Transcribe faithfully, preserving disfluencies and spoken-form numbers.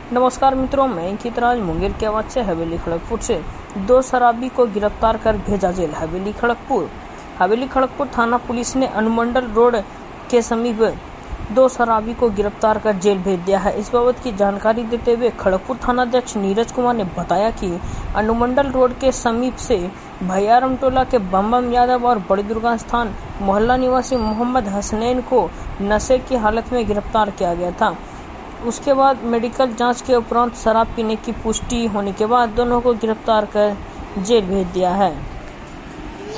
नमस्कार मित्रों, मैं अंकितराज मुंगेर के आवाज से हवेली खड़गपुर से दो शराबी को गिरफ्तार कर भेजा जेल। हवेली खड़गपुर हवेली खड़गपुर थाना पुलिस ने अनुमंडल रोड के समीप दो शराबी को गिरफ्तार कर जेल भेज दिया है। इस बाबत की जानकारी देते हुए खड़गपुर थानाध्यक्ष नीरज कुमार ने बताया कि अनुमंडल रोड के समीप से भैयाराम टोला के बम बम यादव और बड़ी दुर्गा स्थान मोहल्ला निवासी मोहम्मद हसनैन को नशे की हालत में गिरफ्तार किया गया था। उसके बाद मेडिकल जांच के उपरांत शराब पीने की पुष्टि होने के बाद दोनों को गिरफ्तार कर जेल भेज दिया है।